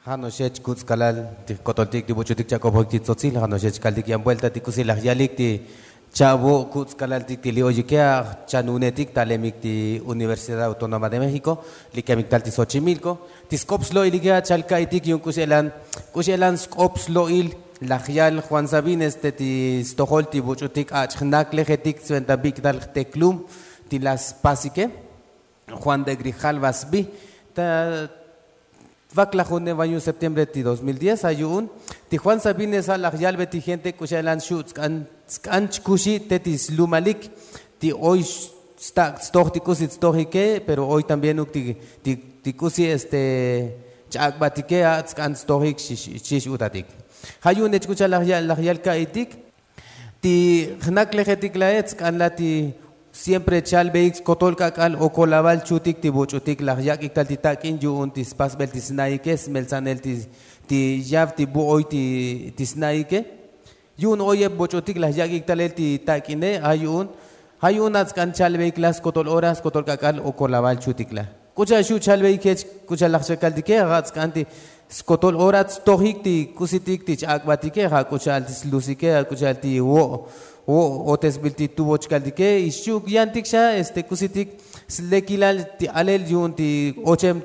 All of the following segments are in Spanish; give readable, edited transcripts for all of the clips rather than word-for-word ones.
Hanoshech kutskalal ti kotoltik ti buchutik chakopok ti tzotzil hanoshech kaltik yan vuelta ti kusilaj yalik ti chavo kutskalal ti lioyikea chanunetik talemik ti Universidad Autónoma de México likamik tal ti Xochimilco ti skopslo ilikea chalkaitik yun kuselan skopslo il lahyal Juan Sabines ti stohol ti buchutik achnak lejetik suentabik dal teklum ti las pasike Juan de Grijalvas bi ta Vaclajone baño septiembre de 2010 ayun ti Juan Sabines a la yalbe ti gente kushalan shoots kan kushi tetis lumalik ti hoy sta stochtikusit stohike pero hoy también ti kusi chakbatike kan stohik shish utatik hayun escucha la yal kaitik ti hnaklejetik laets kan lati siempre chalbeix kotolka kal o kolaval chutik ti bochutik la yak iktal ti takin yun ti spasbel ti snaikes melsanel ti yav ti buoy ti snaike yun oye bochutik la yak iktal ti takine ayun ats kan chalbeix las kotol horas kotolka kal o kolaval chutik la kucha shu chalbeix kucha la chakal dike ats kan ti skotol horas tohik ti kusitik ti chakbatike ha kucha ti lusike kucha ti o tesbilti tuvo chkaldike ishuk yantiksha kusitik slekilal ti alel yun ti ochem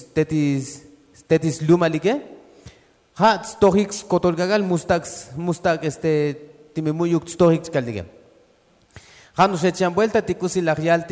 tetis lumalike ha stohik kotolgagal mustak timimuyuk stohik chkaldike hanu shechan vuelta ti kusilagyal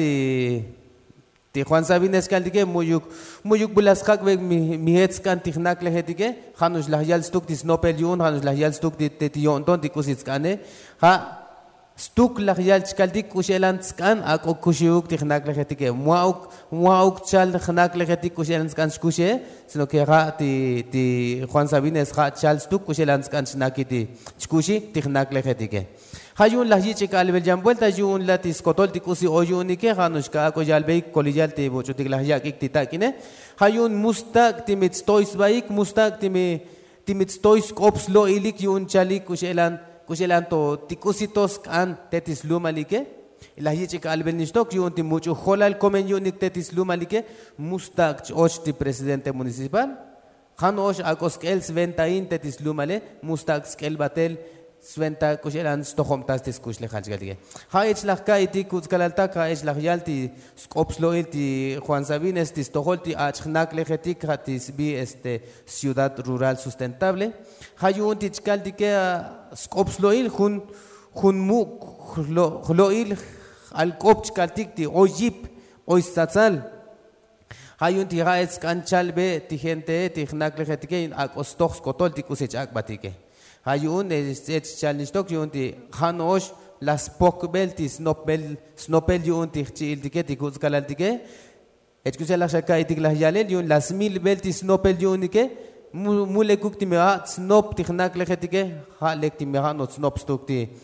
ti Juan Sabines kaldike muyuk bulaskak ve mihets kan tihnak lehetike hanu lahyal stuk ti snopel yun hanu lahyal stuk ti yonton ti kusitskane ha stuk lahyal chkaldik kushelan skan ako kushiuk tihnak lehetike muauk chal khnak lehetik kushelan skan kushe sino que ha ti Juan Sabines ha chal stuk kushelan skan snaki ti kushi tihnak lehetike hayun lahyi chikal bel jam vuelta yun lati skotol ti kusi oyunike hanushka ko jalbei koliyal ti bochutik lahyak iktitakine hayun mustak timit stois baik mustak timit stois kops lo ilik yun chalik kushelan to tikusitos kan tetis lumalike lahyi chikal bel nishtok yun ti mucho holal komen yunik tetis lumalike mustak och ti presidente municipal hanosh akoskel sventain tetis lumale mustak skel batel Sventa kushelan stohom tastis kush le khalchgalige haich lakka iti kutskalalta haich lakyalti skopsloil ti Juan Sabines ti stohol ti achnak lejetik hatis bi ciudad rural sustentable hayun ti chkaldike skopsloil hun mu khloil al kopchkaltik ti oyip oisatsal hayun ti haich kanchalbe ti gente ti khnak lejetik akostox kotol ti kusech akbatike hayun chalnistok yun ti hanosh las pokbel ti snopel yun ti chil tike ti kutskalal tike escucha la shaka itik la yalel yun las mil bel ti snopel yun tike mule kuk ti mea snop ti khnak lejetike ha lek ti mea no snop stok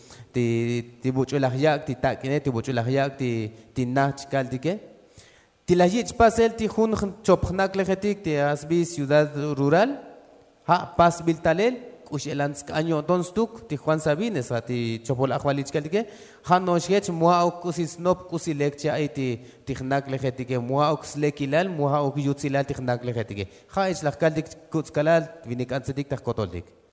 ti buchu la yak ti takine ti buchu la yak ti nach kal tike ti la yich pasel ti hun chop khnak lejetik ti asbi ciudad rural ha pas bil talel Kushelansk año donstuk ti Juan Sabines ti chopol akhwalich kalike hanoshech muauk kusis nop kusilekcha iti tikhnak lejetike muauk slekilal muauk yutzilal tikhnak lejetike khaich lakkaldik kutskalal vinik ansedik tak kotoldik